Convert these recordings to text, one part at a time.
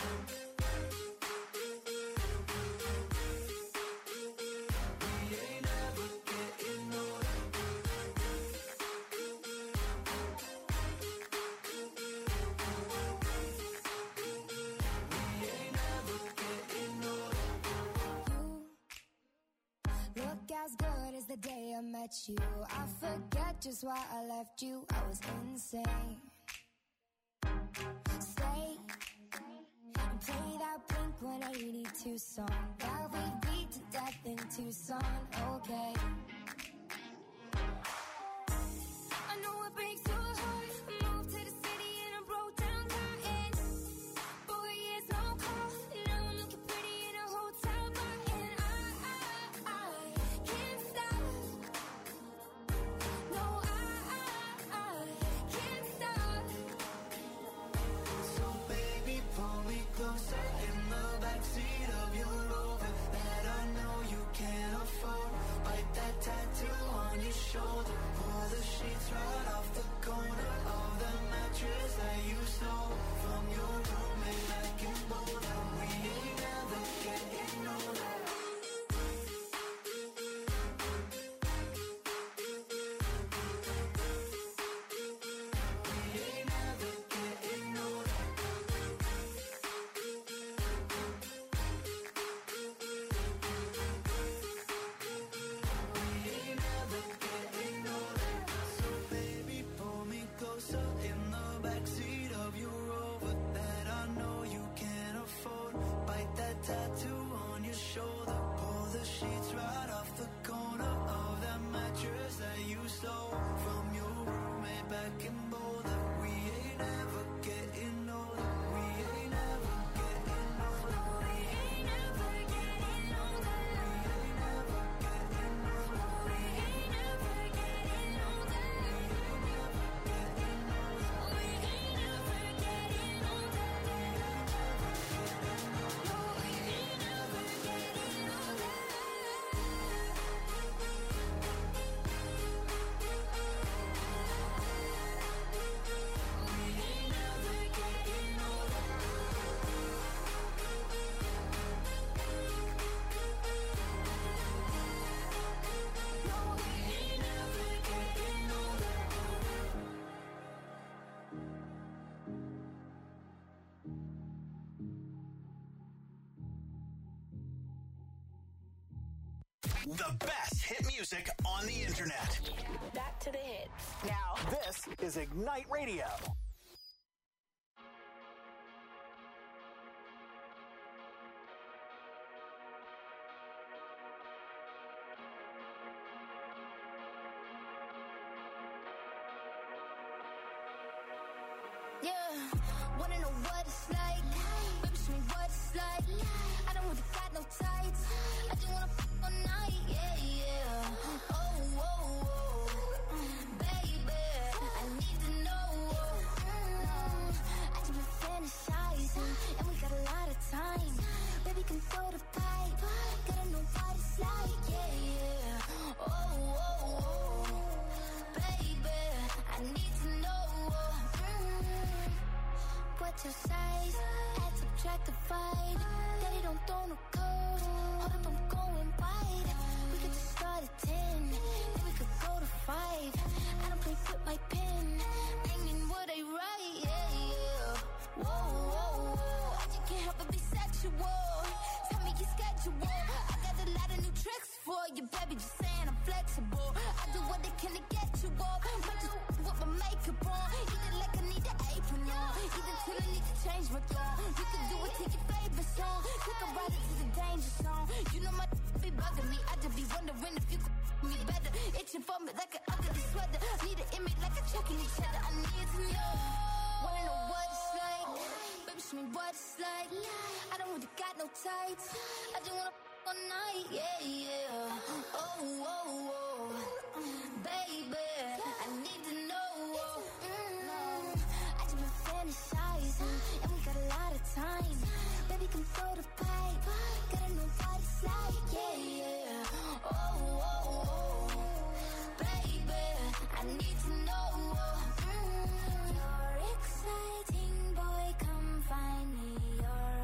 As good as the day I met you. I forget just why I left you. I was insane. Stay and play that Blink 182 song that we beat to death in Tucson. Okay. I know it breaks your heart. I moved to the city and I broke down crying. 4 years, no call. Now I'm looking pretty in a hotel bar. And I can't stop. No, I can't stop. So baby, pull me closer in the backseat of your Rover that I know you can't afford. Bite that tattoo on your shoulder. Pull the sheets right off the corner of the mattress that you stole from your roommate back in Boulder. We ain't never getting older. The best hit music on the internet. Back to the hits. Now, this is Ignite Radio. Yeah, wanna know what it's like? Baby, show me what it's like. I don't really got no tights. I just wanna fuck all night, yeah, yeah. Oh, oh, oh, baby, I need to know. I just been fantasizing, and we got a lot of time. Baby, come throw the pipe. Gotta know what it's like, yeah, yeah. Oh, oh, oh, baby, I need to know. What's your size? Add, subtract, divide. Daddy don't throw no code. Hold up, I'm going wide. We could just start at 10, then we could go to 5. I don't play with my pen. Bringing what I write, yeah, yeah. Whoa, whoa, whoa. I just can't help but be sexual. Tell me your schedule. I got a lot of new tricks for you, baby. Just saying I'm flexible. I do what they can to get you up. Might just with my makeup on. Eat it like I need an apron on. Eat it till I need to change my tone. You can do it to your favorite song. Take a ride into the danger zone. You know my be bugging me. I just be wondering if you could me better. Itching for me like an ugly sweater. Need an image like a checking each other. I need to know. Wanna know what it's like? Baby, show me what it's like. I don't really got no tights. I just wanna fuck all night, yeah, yeah. Oh, oh, oh, baby, I need to know. I just been fantasizing, and we got a lot of time. Baby, come throw the pipe. Gotta know what it's like, yeah, yeah. Oh, oh, oh, baby, I need to know. You're exciting, boy, come find me. You're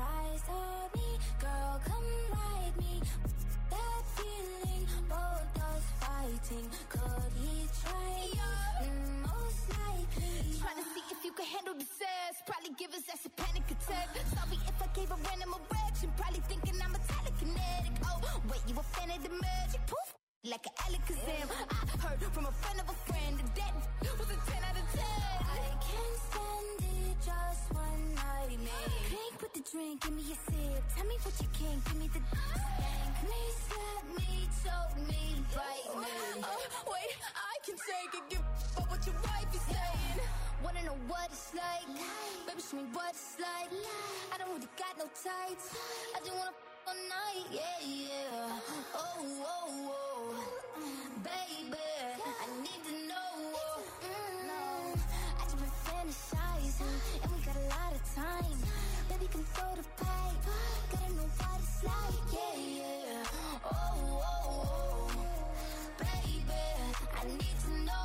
said, sorry if I gave a random erection. Probably thinking I'm a telekinetic. Oh, wait, you a fan of the magic? Poof, like an Alakazam. I heard from a friend of a friend that was a 10 out of 10. I can't stand it, just one night, man. Drink with the drink, give me a sip. Tell me what you can, give me the stank. Me, slap me, choke me, bite me. Wait, I can take it, give up what your wife is saying. Wanna know what it's like? Baby, show me what it's like. I don't really got no tights. I just wanna all night, yeah, yeah. Oh, oh, oh, baby, I need to know. I just been fantasizing, and we got a lot of time. Baby, can throw the pipe. Gotta know what it's like, yeah, yeah. Oh, oh, oh, baby, I need to know.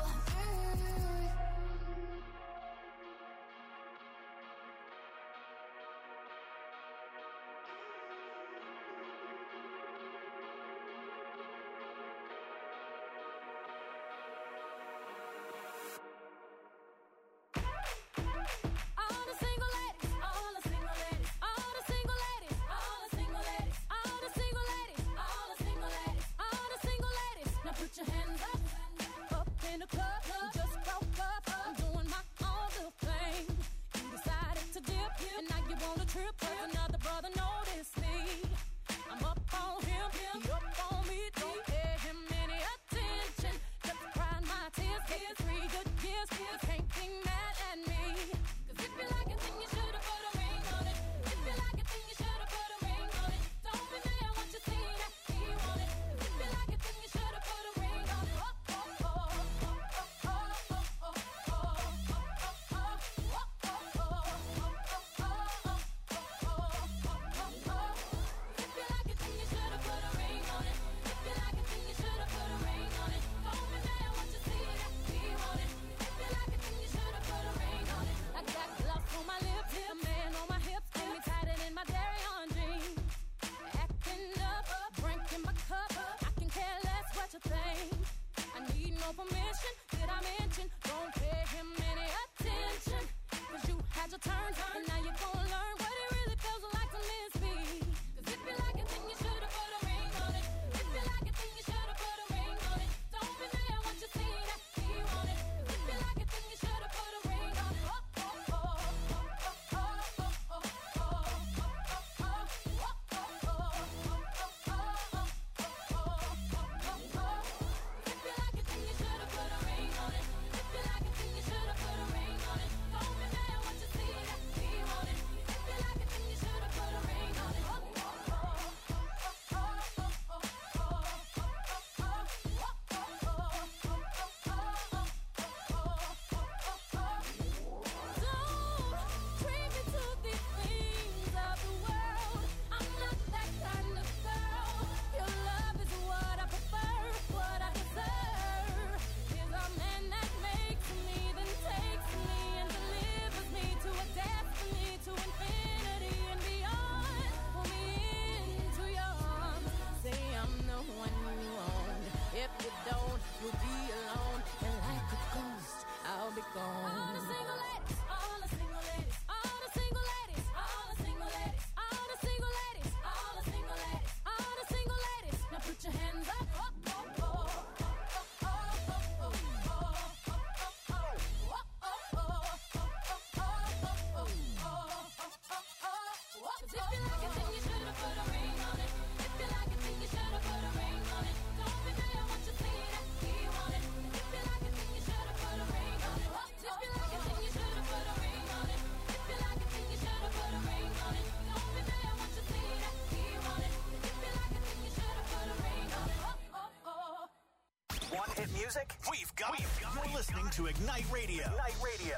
Hit music? We've got You're listening to Ignite Radio. Ignite Radio.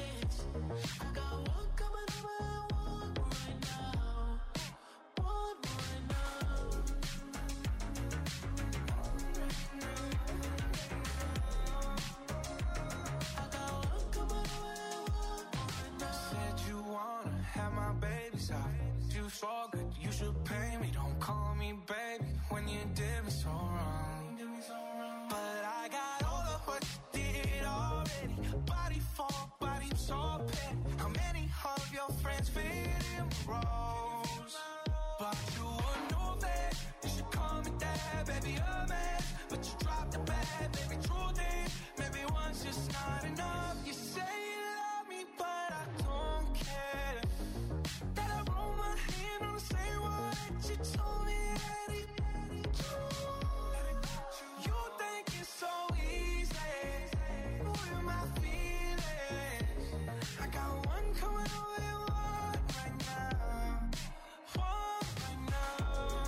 I got one coming on my walk right now. so good, you should pay me. Don't call me baby when you did me so wrong. But I got all of what you did already. Body for body, so petty. How many of your friends fit in rows? But you would know that you should call me dad, baby, a man. But you dropped the bad, baby, true thing. Maybe once just not enough. You say you love me, but I don't care. That I roll my hand on the same one that you told me that it you think it's so easy with my feelings. I got one coming over and one right now. One right now.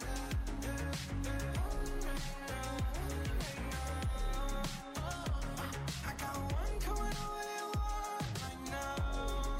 I got one coming over and one right now.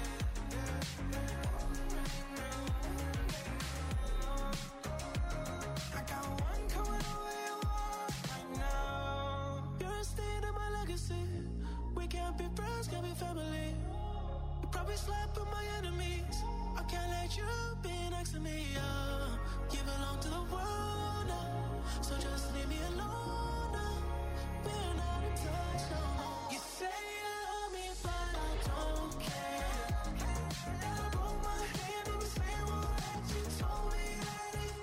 I got one coming over and one right now. You're a stain in my legacy. We can't be friends, can't be family. You probably slept with my enemies. I can't let you be next to me. You belong to the world now, so just leave me alone now. We're not in touch no more. You say you love me, but I don't care. And I roll my hand on the same one that you told me that it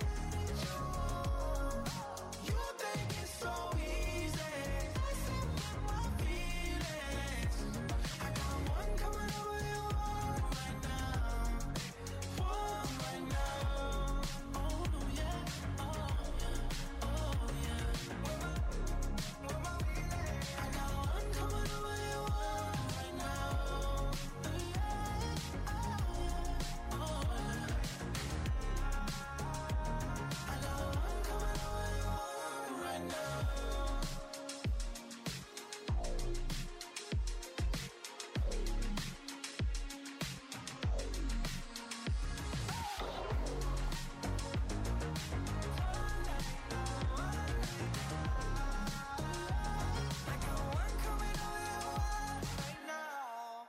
you think it's so easy. Messing with my feelings. I got one coming over and one right now. One right now. Oh yeah, oh yeah, oh yeah. I got one coming over and one right now. Yeah, oh yeah. I got one coming over and one right now. I got one coming over and one right now.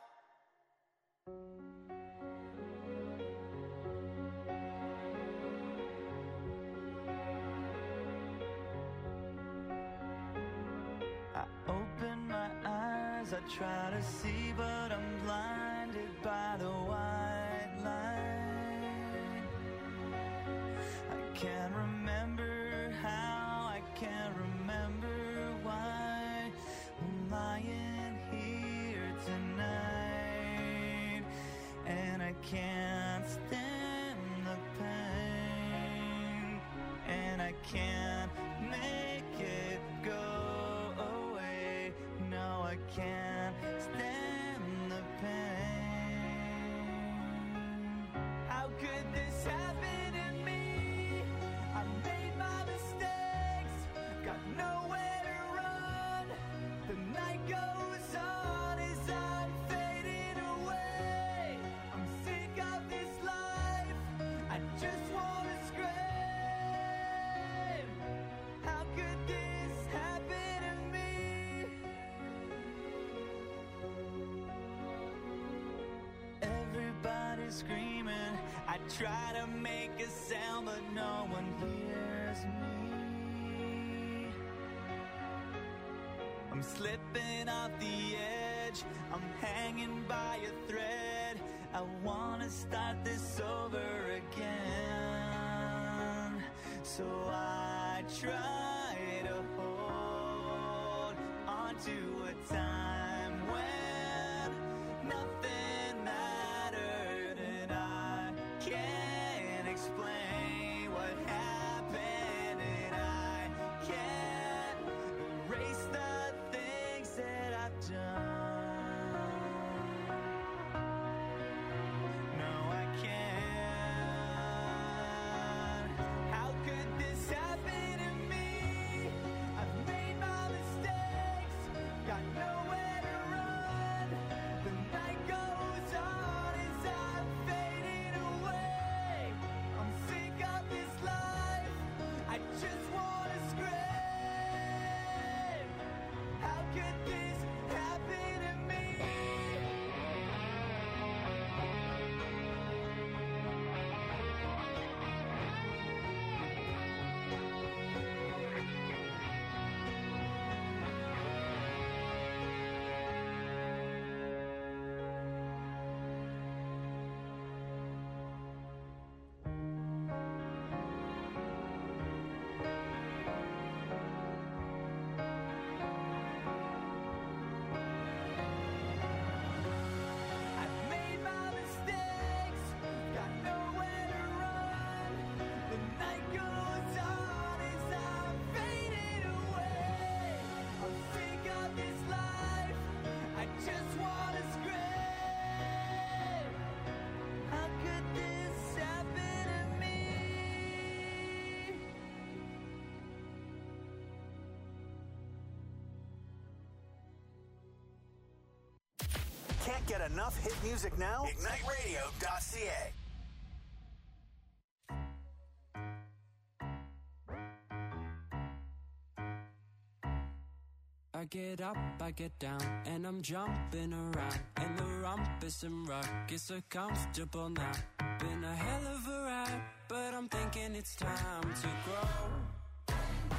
I open my eyes, I try to see, but I'm blinded by the white light. I can't remember how, I can't remember why I'm lying here tonight, and I can't stand the pain, and I can't make it go away. No, I can't stand the pain. How could this happen to me? I made my mistakes, got nowhere to run. The night goes on as I'm fading away. I'm sick of this life, I just wanna scream. How could this happen to me? Everybody's screaming, I try to make a sound, but no one hears me. I'm slipping off the edge, I'm hanging by a thread. I wanna start this over again. So I try to hold on to a time when nothing mattered, and I can't explain what happened, and I can't erase the things that I've done. No, I can't. How could this happen to me? I've made my mistakes, got nowhere get enough hit music now? IgniteRadio.ca. I get up, I get down, and I'm jumping around. And the rumpus and rock is so comfortable now. Been a hell of a ride, but I'm thinking it's time to grow.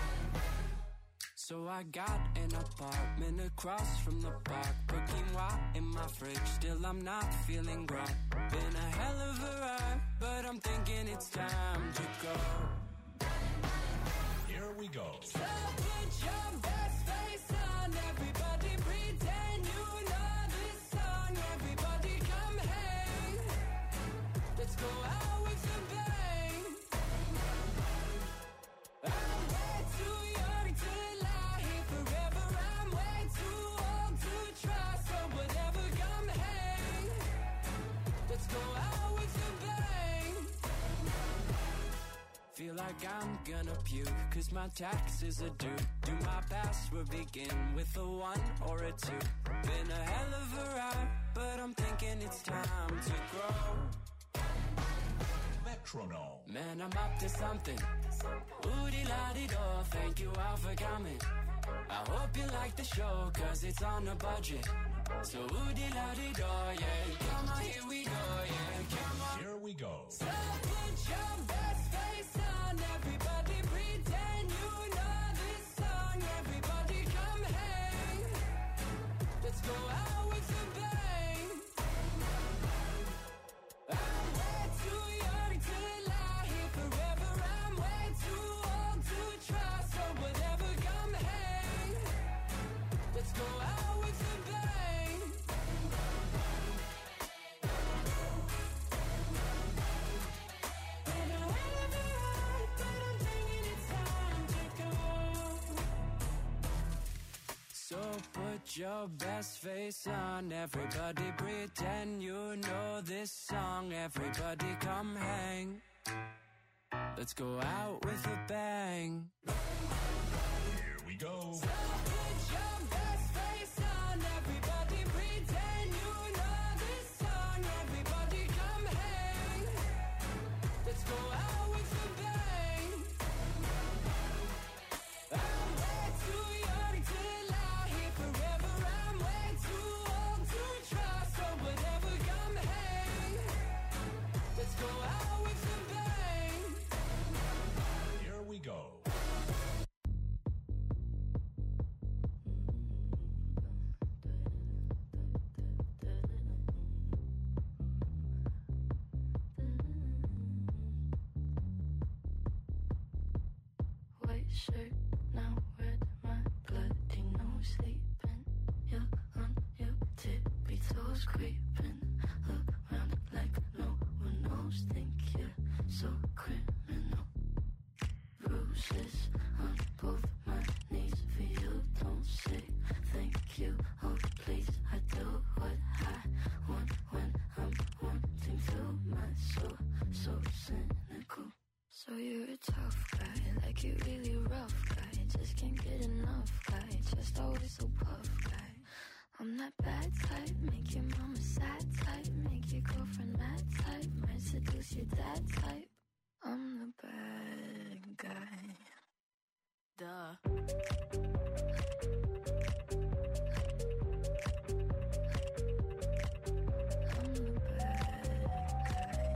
So I got an apartment across from the park. Put quinoa in my fridge, still I'm not feeling grown. Been a hell of a ride, but I'm thinking it's time to go. Here we go. So put your best face on, everybody pretend you know this song. Everybody come hang, let's go out with a bang. I'm way too young to lie here forever. I'm way too old to try, so whatever, come hang, let's go out with a bang. Feel like I'm gonna puke, cause my taxes are due. Do my password begin with a 1 or a 2? Been a hell of a ride, but I'm thinking it's time to grow. Metronome. Man, I'm up to something. Oodie-la-dee-do, thank you all for coming. I hope you like the show, cause it's on a budget. So oodie-la-dee-do, yeah, come on, here we go, yeah, come on. Here we go. So put your best face on, everybody pretend you know this song. Everybody come hang, let's go out with a bang. I'm way too young to lie here forever. I'm way too old to try, so whatever, come hang, let's go out with a bang. Been a hell of a ride, but I'm thinking it's time to go. So put your best face on, everybody pretend you know this song. Everybody come hang, let's go out with a bang. Here we go. So put your best face on, everybody pretend you know this song. Everybody come hang, let's go out with a bang. I'm way too young to lie here forever. I'm way too old to try, so whatever, come hang, let's go out with a bang. Here we go. White shirt, now red, my bloody nose sleeping. You're on your tippy toes creeping around like no one knows. Think you're so criminal. Bruises on both my knees for you. Don't say thank you. Oh please, I do what I want when I'm wanting to. My soul so cynical. So you're a tough guy, like you really rough guy. Just can't get enough guy, just always so puff guy. I'm that bad type, make your mama sad type, make your girlfriend mad type, might seduce your dad type. I'm the bad guy. Duh. I'm the bad guy.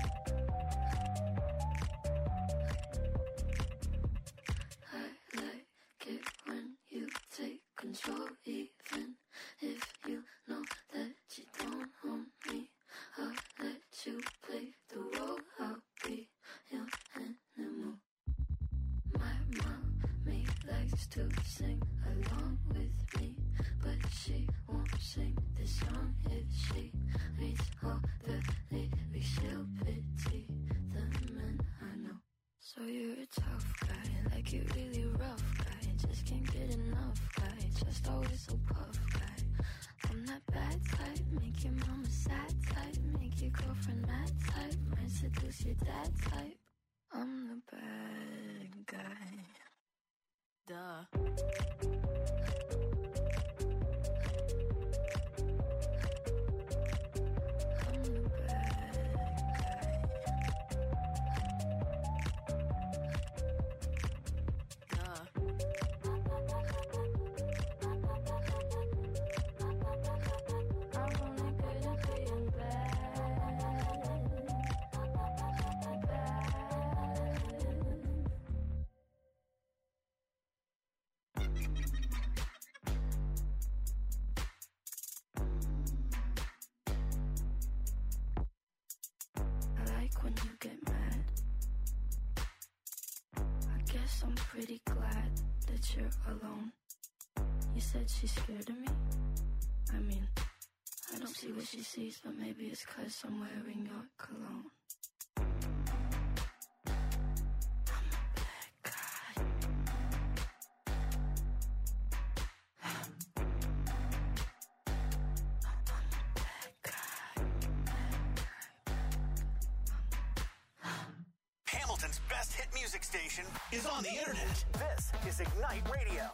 I like it when you take control, even if you know that you don't own me. I'll let you play the role, I'll be your animal. My mommy likes to sing along with me, but she won't sing this song if she reads all the lyrics. She'll pity the men I know. So you're a tough guy, like you really rough guy. Just can't get enough guy, just always so puff guy. I'm that bad type, make your mama sad type, make your girlfriend mad type, might seduce your dad type. I'm the bad guy. Duh. guess I'm pretty glad that you're alone. You said she's scared of me? I mean, I don't see what she sees, but maybe it's 'cause I'm wearing your cologne. Hamilton's best hit music station is on the internet. This is Ignite Radio.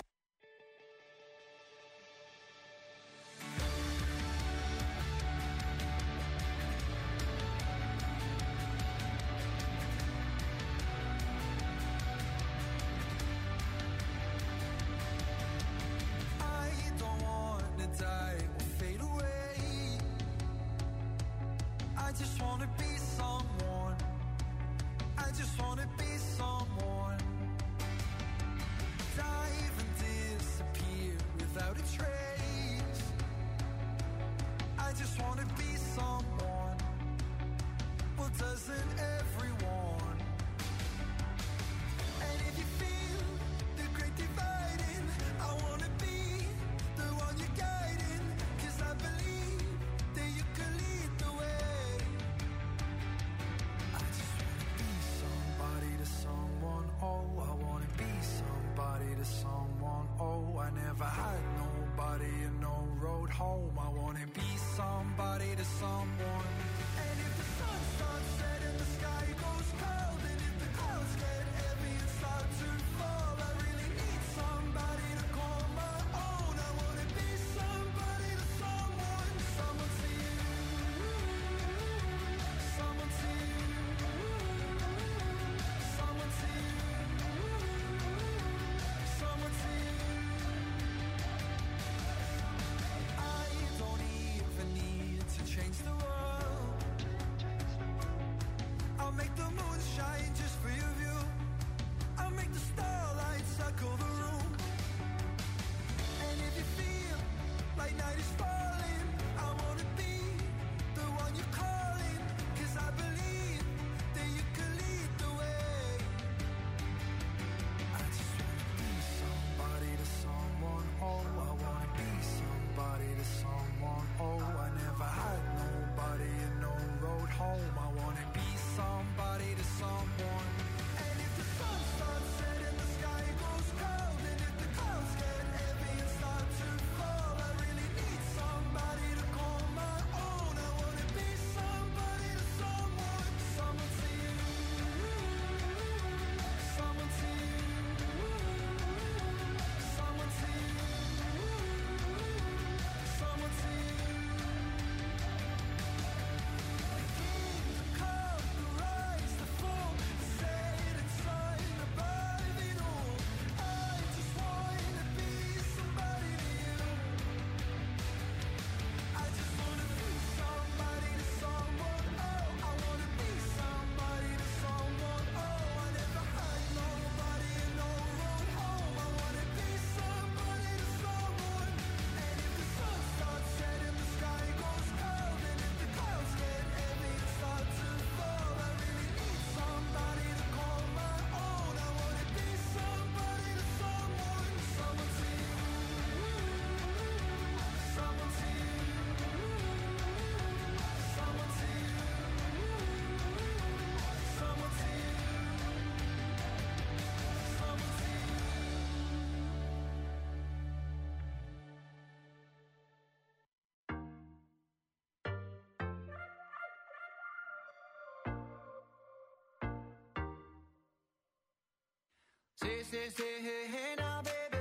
Say, hey now, baby.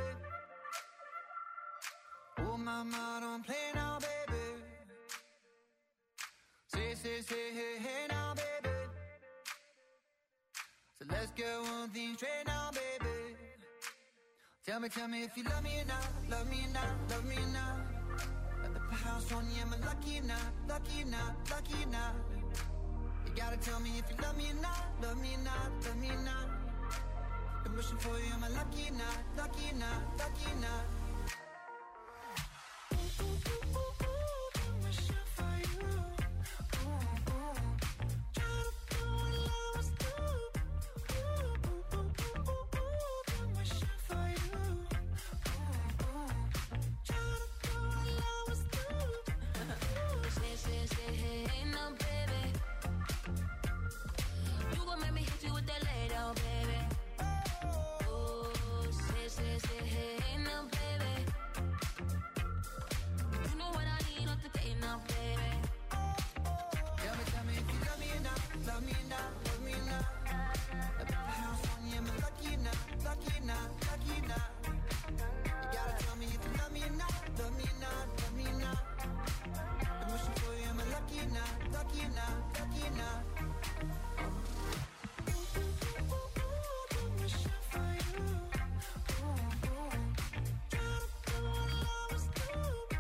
Oh, mama, don't play now, baby. Say, hey now, baby. So let's get one thing straight now, baby. Tell me if you love me or not, love me or not, love me or not. At the house on you, am I lucky or not, lucky or not, lucky or not? You gotta tell me if you love me or not, love me or not, love me or not. I'm wishing for you, am I lucky or not, lucky or not, lucky or not? I'm wishing for you. Try to do what I was doing. not. You gotta tell me if you love me or not, love me or not, love me or not. I'm wishing for you, am I lucky or not, lucky or not, lucky or not. I'm wishing for you. Trying to do what love is do.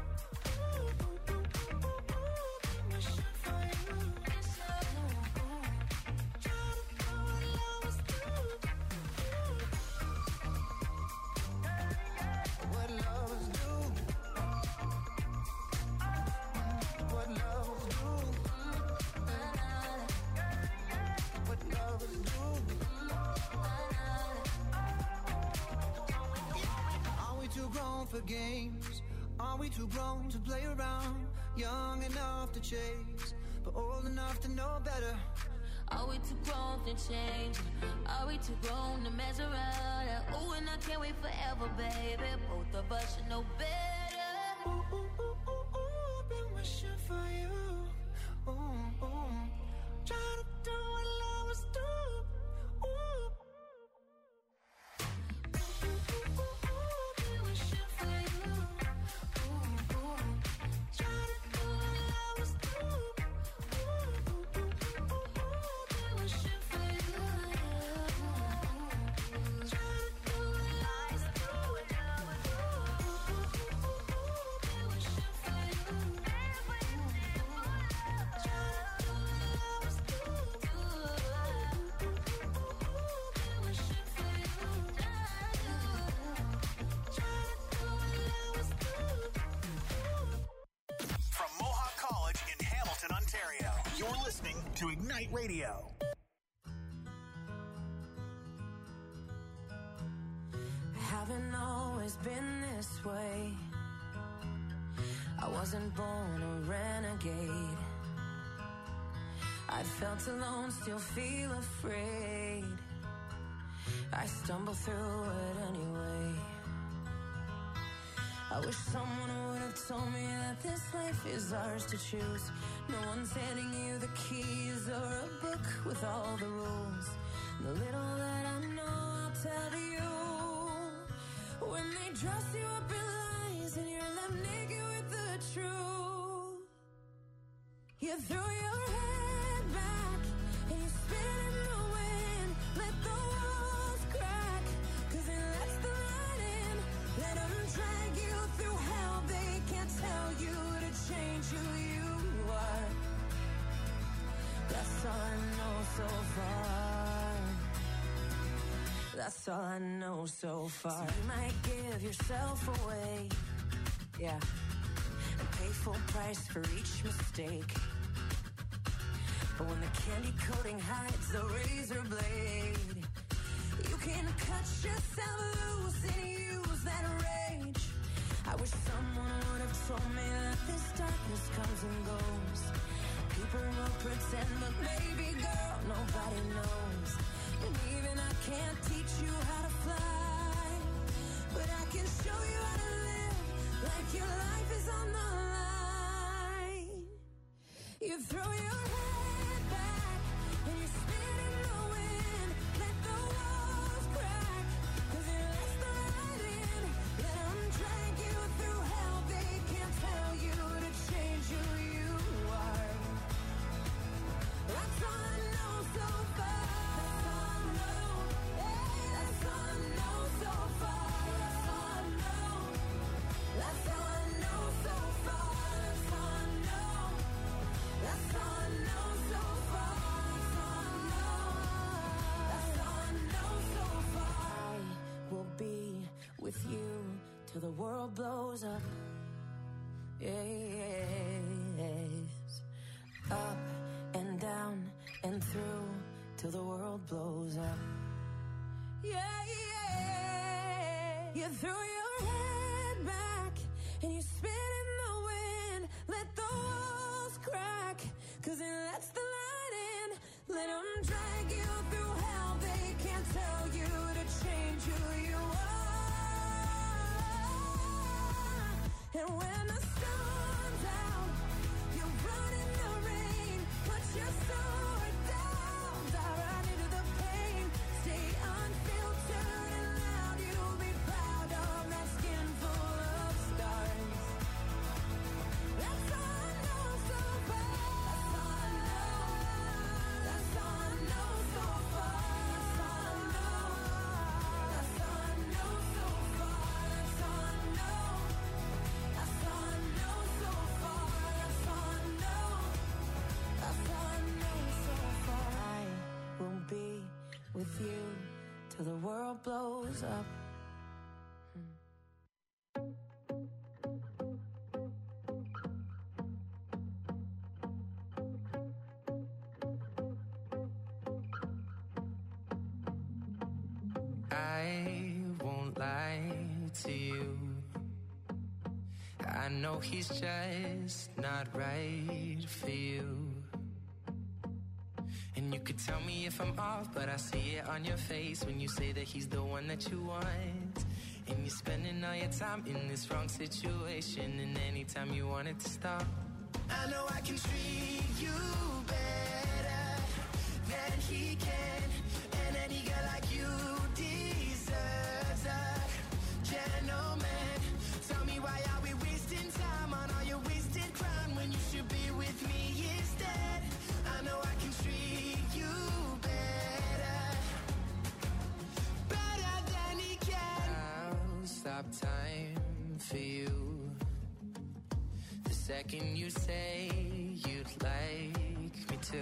I'm wishing for you. Trying to do what love is do. What lovers do. What lovers do. What lovers do. Are we too grown for games? Are we too grown to play around? Young enough to chase, but old enough to know better. Are we too grown to change? Are we too grown to mess around? Ooh, and I can't wait forever, baby. Both of us should know better. Ooh, ooh, ooh, ooh, ooh, been wishing for you. Ooh, ooh. Trying to do what lovers do. Ooh. Ooh, ooh, ooh, ooh, been wishing for you. Ooh, ooh. Trying to do what lovers do. Ooh, ooh, ooh, ooh, ooh, been wishing for you. Trying to do what lovers do. From Mohawk College in Hamilton, Ontario, you're listening to Ignite Radio. I haven't always been this way. I wasn't born a renegade. I felt alone, still feel afraid. I stumble through it anyway. I wish someone would have told me that this life is ours to choose. No one's handing you the keys or a book with all the rules. The little that I know, I'll tell you. When they dress you up in lies and you're left naked with the truth, you throw your head back and you spin in the wind. Let the walls crack, 'cause it lets the light in. Let them drag you through hell. They can't tell you to change who you are. That's all I know so far. That's all I know so far. So you might give yourself away, yeah, and pay full price for each mistake. But when the candy coating hides the razor blade, you can cut yourself loose and use that rage. I wish someone would have told me that this darkness comes and goes. People will pretend, but baby girl, nobody knows. And even I can't teach you how to fly, but I can show you how to live like your life is on the line. You throw your head back and you spin in the wind. Let the walls crack, 'cause it lets the light in. Let them drag you through hell. They can't tell you to change who you are. That's all I know so far. That's all I know. Yeah, that's all I know so far. That's all I know. That's all I know so far. That's all I know. That's all I know so far. That's all I know. That's all I know so far. I will be with you till the world blows up. Yes. Up and down and through till the world blows up. Yeah, yeah. You throw your head back and you spin in the wind. Let the walls crack, 'cause it lets the light in. Let them drag you through hell. They can't tell you to change who you are. And when the sun's out, you run in the rain. Put your sword down, dive right into the pain. Stay unfiltered and loud, you'll be proud. blows up. I won't lie to you. I know he's just not right for you. And you could tell me if I'm off, but I see it on your face when you say that he's the one that you want. And you're spending all your time in this wrong situation, and anytime you want it to stop, I know I can treat you better than he can. And any girl like you deserves a gentleman. Tell me, why are we wasting time on all your wasted crime when you should be with me instead? I know I can treat you better than he can. I'll stop time for you the second you say you'd like me to.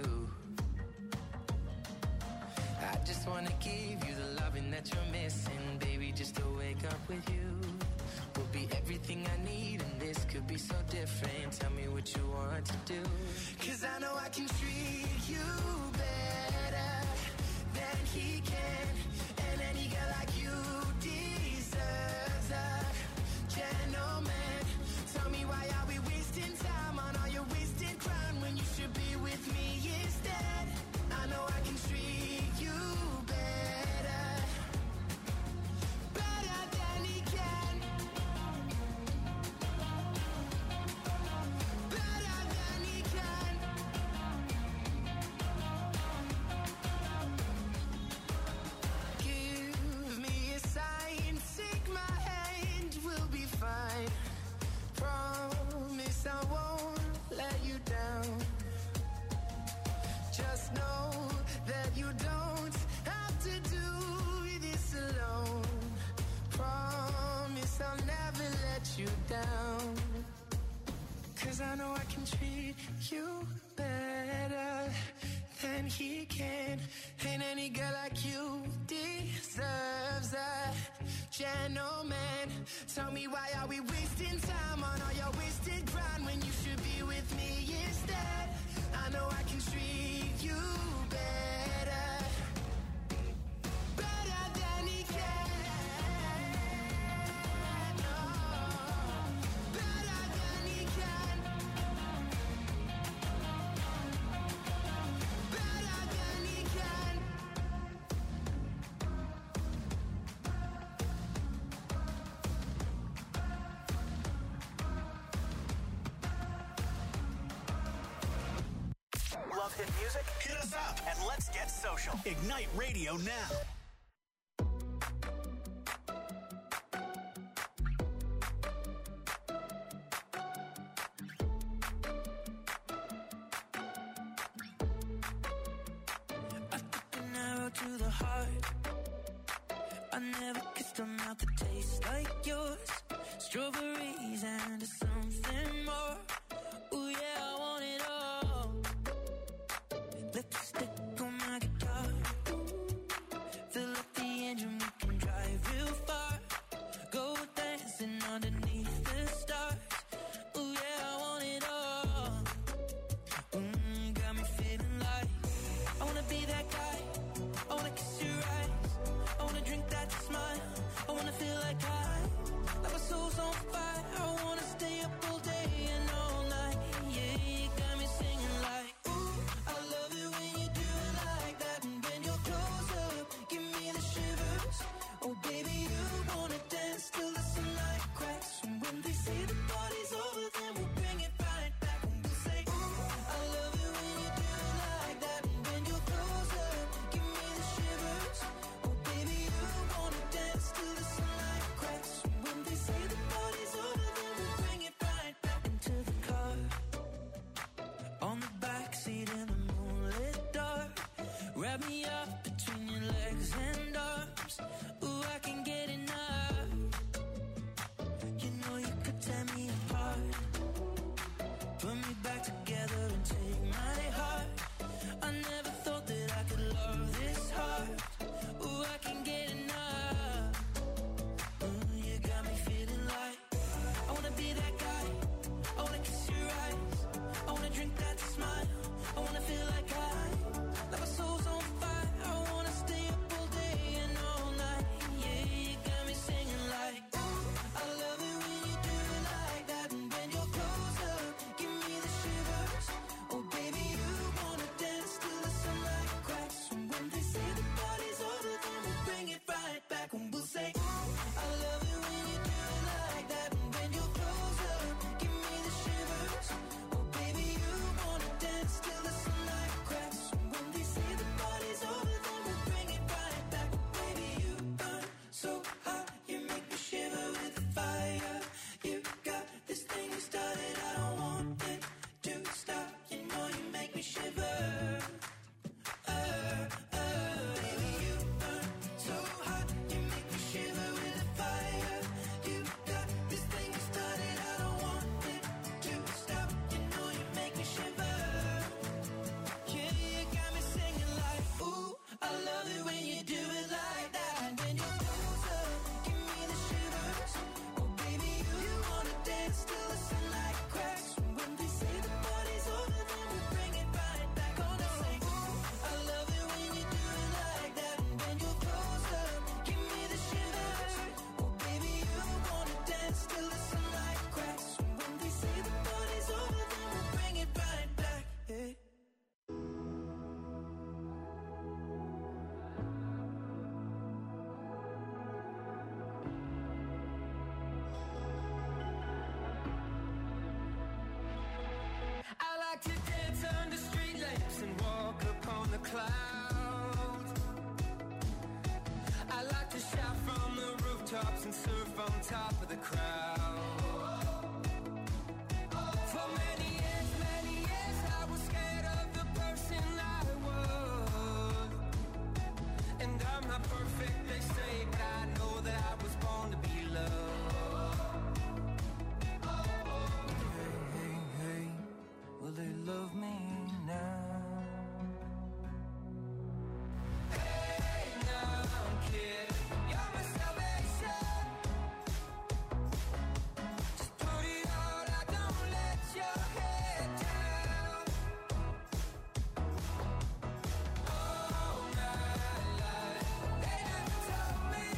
I just wanna give you the loving that you're missing, baby. Just to wake up with you will be everything I need, and this could be so different. Tell me what you want to do, 'cause I know I can treat you better than he can. And any girl like you deserves a gentleman. Tell me, why are we wasting time on all your wasted crime when you should be with me instead? I know I can treat you better than he can. Better than he can. Give me a sign, take my hand, we'll be fine. Promise I won't let you down. Just know that you don't have to do this alone. Promise I'll never let you down. 'Cause I know I can treat you better than he can. And any girl like you deserves a gentleman. Tell me, why are we wasting time on all your wasted grind when you should be with me instead? I know I can treat you better than he can. Oh, better than he can. Better than he can. Love hit music? Hit us up and let's get social. Ignite Radio now. I took an arrow to the heart. I never kissed a mouth that tastes like yours. Strawberries and something more. Ooh yeah, I want it all. Lipstick on my guitar. Fill up the engine, we can drive real far. Go dancing underneath the stars. Ooh yeah, I want it all. Got me feeling like I wanna be that guy. I wanna kiss your eyes. I wanna drink that smile. I wanna feel like my soul's on fire. I wanna stay up all day and all so hot, you make me shiver with the fire. You got this thing you started, I don't want it to stop. You know you make me shiver. Baby, you burn so hot, you make me shiver with the fire. You got this thing you started, I don't want it to stop. You know you make me shiver. Yeah, you got me singing like, ooh, I love it when you do it like that. And when you're closer, give me the shivers. Oh baby, you wanna dance till the sunlight cracks. When they say the party's over, then we bring it right back. Gonna say, ooh, I love it when you do it like that. And when you're closer, give me the shivers. Oh baby, you wanna dance till the sunlight cracks. When they say the party's over, then we bring it right back. Yeah. I like to dance under street lamps and walk upon the clouds. I like to shout from the rooftops and surf on top of the crowd. For many years I was scared of the person I was. And I'm not perfect, they say, but I know that I was born to be loved. Hey, hey, will they love me now? Hey, now, kid, you're my salvation. Just put it all out, don't let your head down. All my life, they never told me.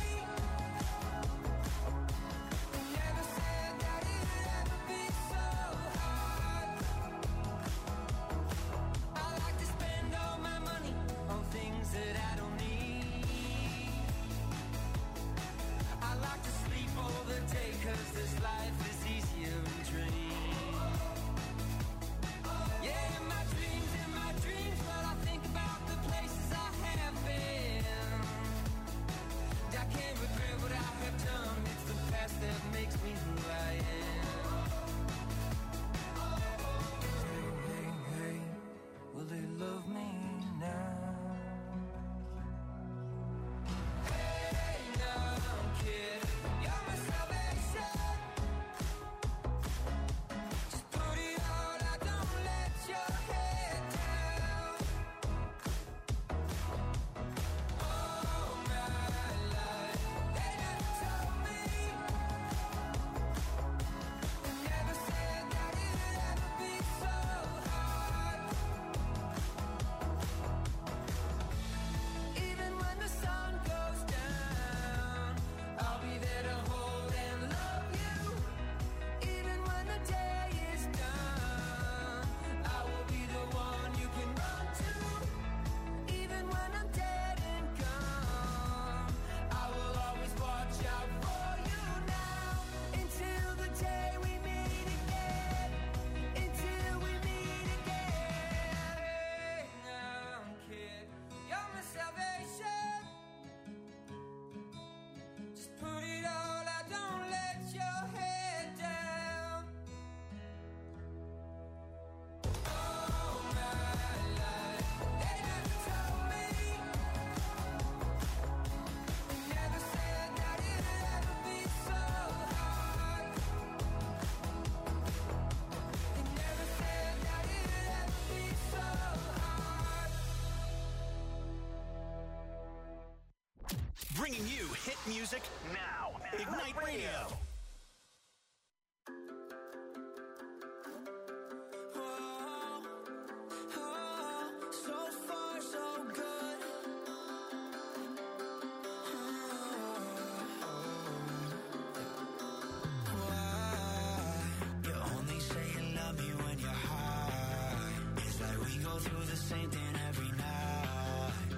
They never said that it'd ever be so hard. I like to spend all my money on things that I don't need. I like to sleep all the day, 'cause this life is easier in dreams. Yeah, in my dreams, but I think about the places I have been. I can't regret what I have done, it's the past that makes me who I am. Hey, hey, will they love me now? Hey, now, kid, you're my salvation. Just put it all out, don't let your head down. All my life, they never told me. They never said that it'd ever be so hard. Even when the sun goes down, I'll be there to hold and love you. Even when the day is done, I will be the one you can run to. Even when I'm dead and gone, I will always watch out for you now. Until the day we meet again. Until we meet again. Hey now, kid, you're my salvation. Just put it all out, don't let your head down. All my life, they never told me. They never said that it'd ever be so hard. They never said that it'd ever be so hard. Bringing you hit music now. Ignite Radio. So far, so good. Why? You only say you love me when you're high. It's like we go through the same thing every night.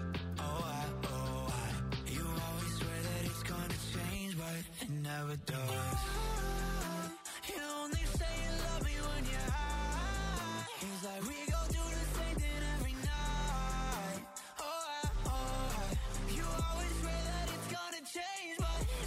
You always swear that it's gonna change, but it never does. You only say you love me when you're high. It's like we go through the same thing every night. You always swear that it's gonna change, but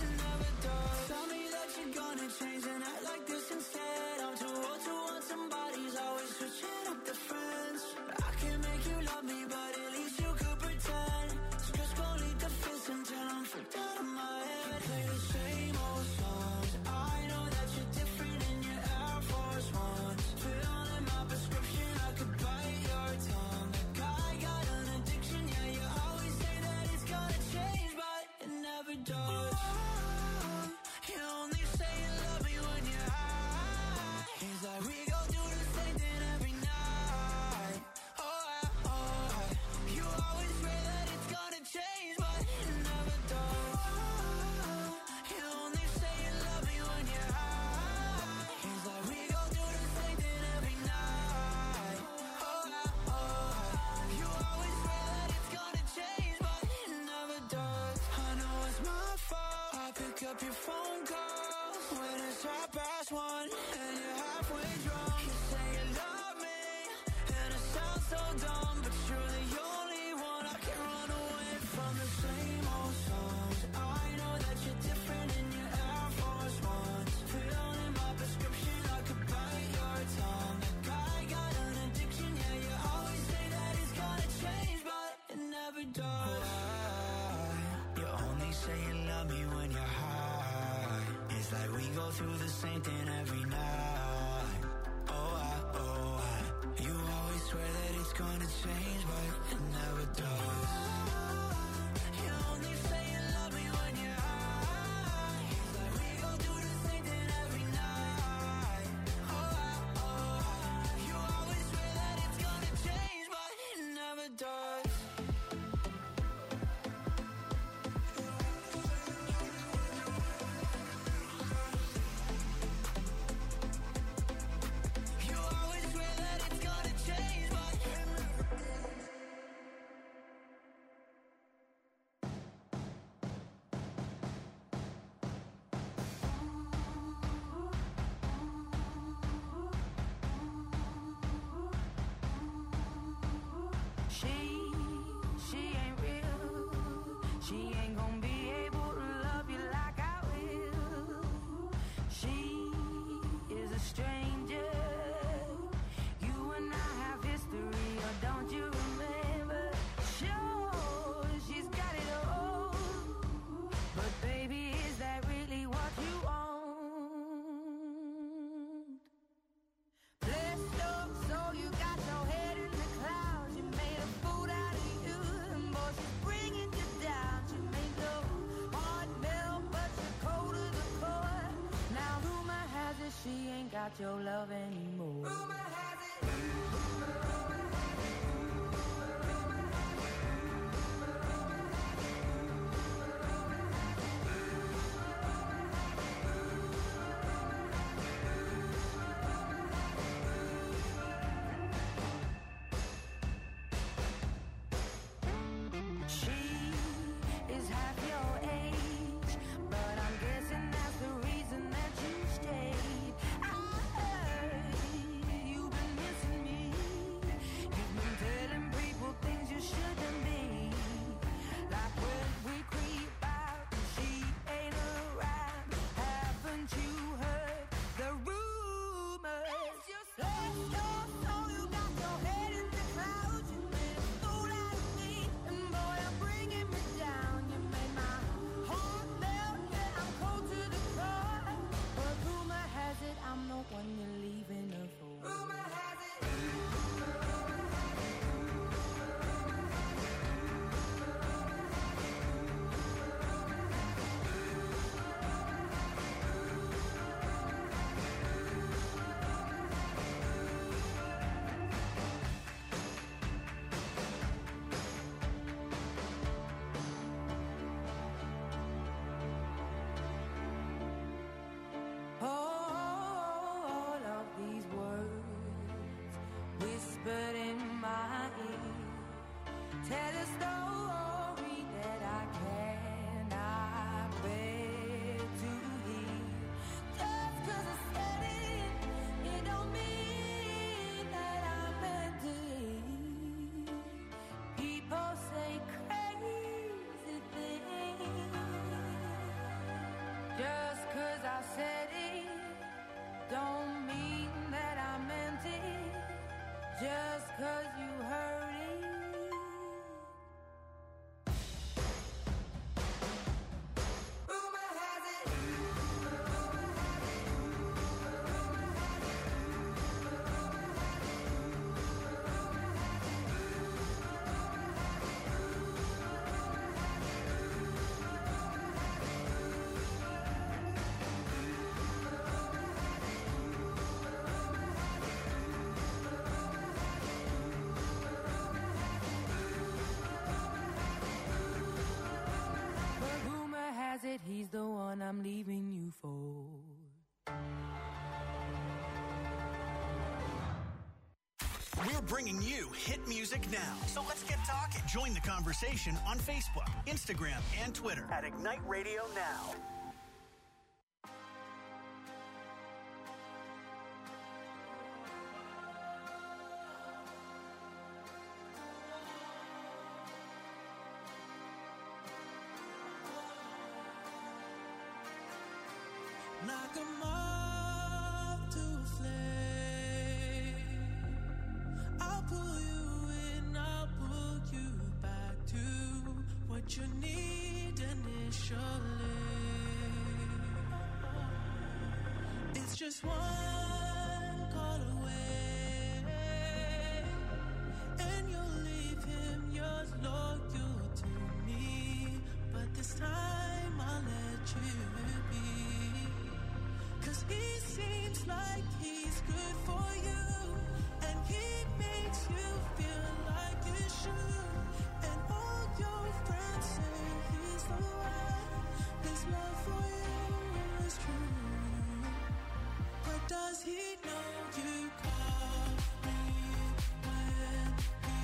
pick up your phone call when it's 1:30 and you're halfway drunk. You say you love me, and it sounds so dumb, but you're the only one I can run away from the same old songs. I know that you're different in your Air Force Ones. Filling my prescription, I could bite your tongue. Like I got an addiction, yeah, you always say that it's gonna change, but it never does. You only say you love me when you're high. It's like we go through the same thing every night. You always swear that it's gonna change, but it never does. You only say you love me when you're high. It's like we go through the same thing every night. You always swear that it's gonna change, but it never does. You always swear that it's gonna change, but she ain't real. She ain't gonna be able to love you like I will. She is a stranger. You and I have history, or don't you remember? Sure, she's got it all, but baby, is that really what you want? Blessed up, so you got your head in the clouds. You made a fool out of you, and boy, she's bringing you down. She made your heart melt, but you're cold to the core. Now rumor has it she ain't got your love anymore. Rumor has it. She is half your age, but I'm guessing that's the reason that you stayed. I heard you've been missing me. You've been telling people things you shouldn't be. Like when we creep out and she ain't around. Haven't you heard the rumors? Let's go, so you got your head in the clouds. You made a fool out of me, and boy, you're bringing me down. You made my heart melt, yeah, I'm cold to the core. But rumor has it I'm the one you're leaving her for. Rumor has it. All of these words whispered in my ear tell a story that I cannot bear to hear. Just 'cause I said it, it don't mean that I meant it. People say crazy things. Just 'cause I said it don't mean that I meant it. Just 'cause you heard it. Rumor has it. It, he's the one I'm leaving you for. We're bringing you hit music now. So let's get talking. Join the conversation on Facebook, Instagram, and Twitter at Ignite Radio Now. like a moth to a flame. I'll pull you in, I'll pull you back to what you need initially. It's just one call away, and you'll leave him yours loyal to me. But this time I'll let you be, 'cause he seems like he's good for you, and he makes you feel like you should. And all your friends say he's the one. His love for you is true. But does he know you call me when he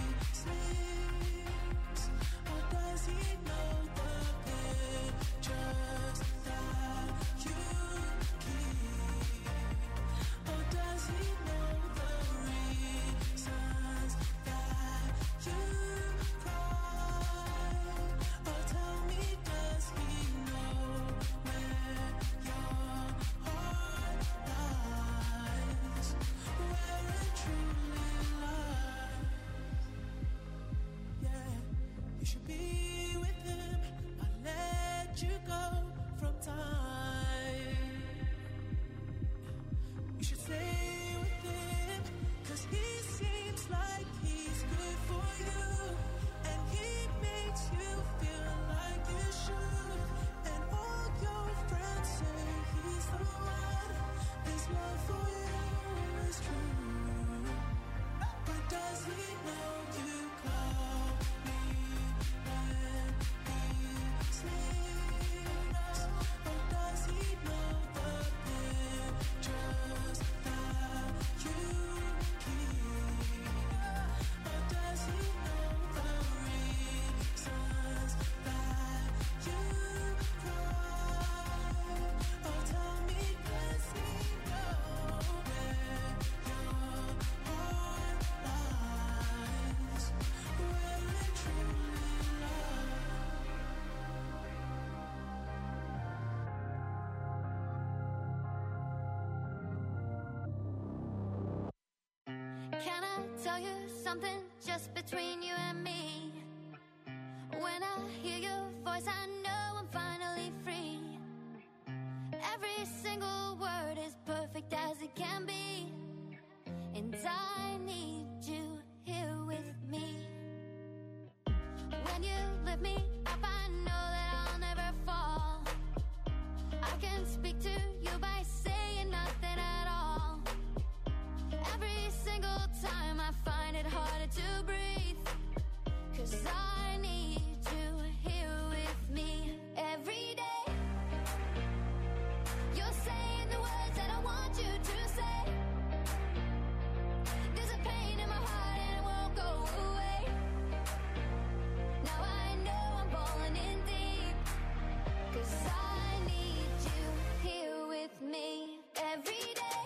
sleeps? Or does he know the pictures that you keep? Or does he know the reasons that you cry? Or tell me, does he know where your heart lies, where it truly lies? Yeah, you should be with him. I'll let you go from time. You should stay with him, 'cause he seems like he's good for you, and he makes you feel like you should. And all your friends say he's the one. His love for you is true. But does he know you call me when he sleeps? Or does he know the pictures that you keep? Or does he know the reasons that you cry? Or tell me, does he know where your heart lies, where it truly lies? Can I tell you something just between you and me? When I hear your voice, I know I'm finally free. Every single word is perfect as it can be, and I need you here with me. When you lift me up, I know that I'll never fall. I can speak to you by saying nothing at all. Every single time I find it harder to breathe, 'cause I need you here with me every day. You're saying the words that I want you to say. There's a pain in my heart and it won't go away. Now I know I'm falling in deep, 'cause I need you here with me every day.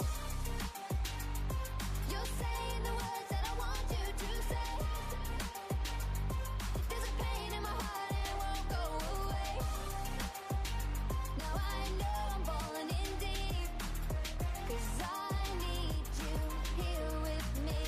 You're saying the words that I want you to say. There's a pain in my heart and it won't go away. Now I know I'm falling in deep, 'cause I need you here with me.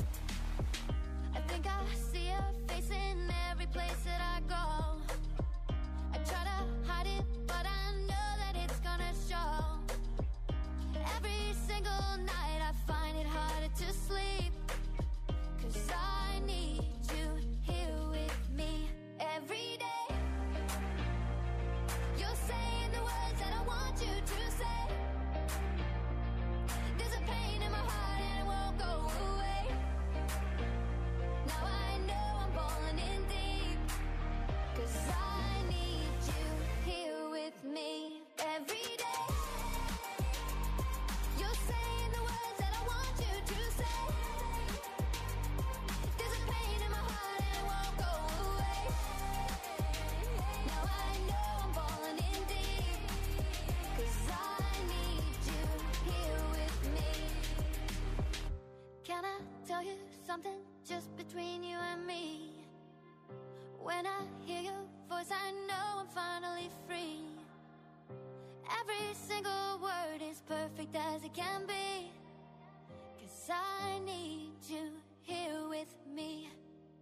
I think I see your face in every place that I go. I try to hide it, but I know that it's gonna show. Every single night I find it harder to sleep, 'cause I need you here with me every day. You're saying the words that I want you to say. There's a pain in my heart and it won't go away. Now I know I'm falling in deep, 'cause I need you here with me every day. You're saying the words that I want you to say. There's a pain in my heart and it won't go away. Now I know I'm falling in deep, 'cause I need you here with me. Can I tell you something just between you and me? When I hear your voice, I know I'm finally free. every single word is perfect as it can be. 'Cause I need you here with me.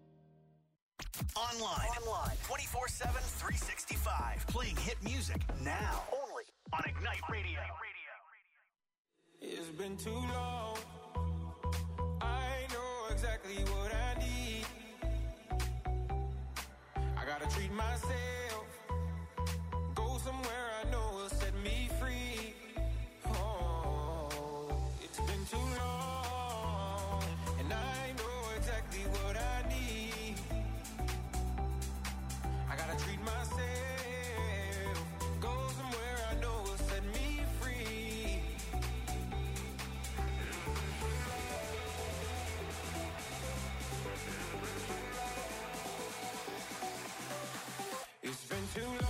Online 24/7, 365. Playing hit music now. Only on Ignite Radio. It's been too long. I know exactly what I need. I gotta treat myself. Go somewhere I know will set me free. Oh, it's been too long. And I know exactly what I need. I gotta treat myself. Go somewhere I know will set me free. It's been too long.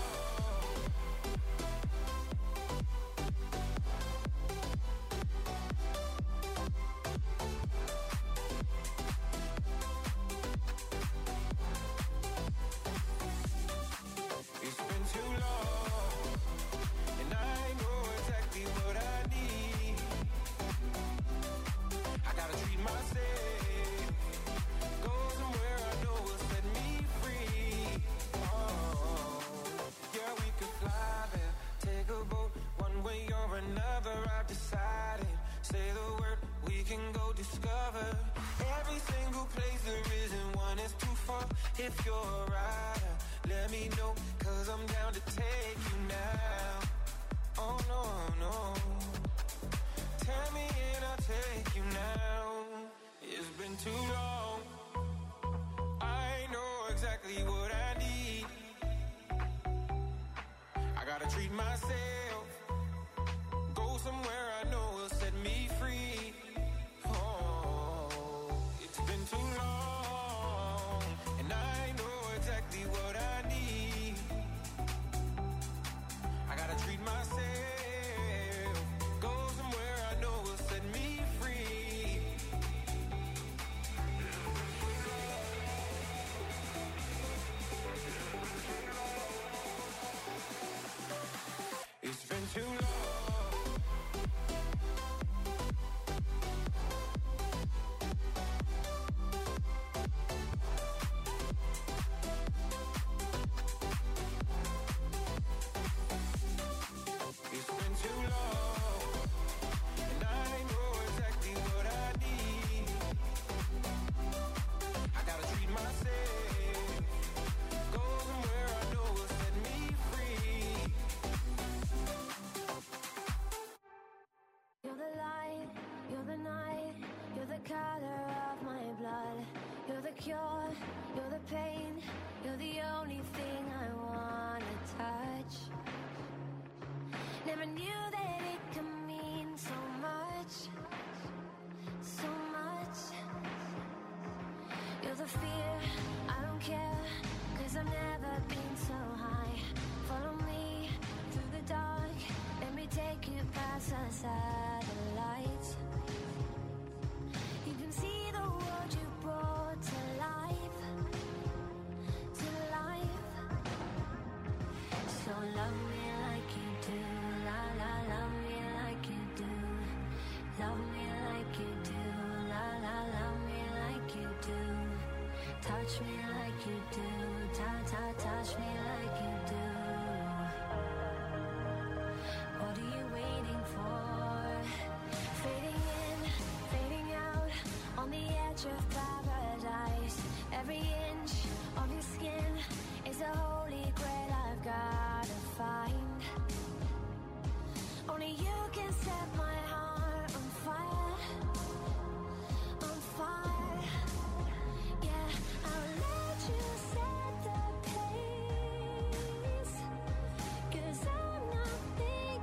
It's been too long, and I know exactly what I need. I gotta treat myself. Go somewhere I know will set me free. Oh, yeah, we could fly there, take a boat, one way or another. I've decided. Say the word, we can go discover every single place there isn't one is too far. If you're a rider, let me know, 'cause I'm down to take you now. Oh no, no. Tell me and I'll take you now. It's been too long. I know exactly what I need. I gotta treat myself. Go somewhere I know will set me free. Oh, it's been too long. And I know exactly what I need. I gotta treat myself. Go somewhere I know will set me free. It's been too long. It's been too long, and I know exactly what I need. I gotta treat myself. Go somewhere I know will set me free. You're the light, you're the night, you're the color of my blood. You're the cure, you're the pain, you're the only thing I wanna touch. Never knew that it could mean so much, so much. You're the fear, I don't care, 'cause I've never been so high. Follow me through the dark, let me take you past the satellites. You can see the world you brought to life, to life. So love me like you do, la la, love me like you do. Love me like you do, la la, love me like you do. Touch me like you do, ta ta, touch me like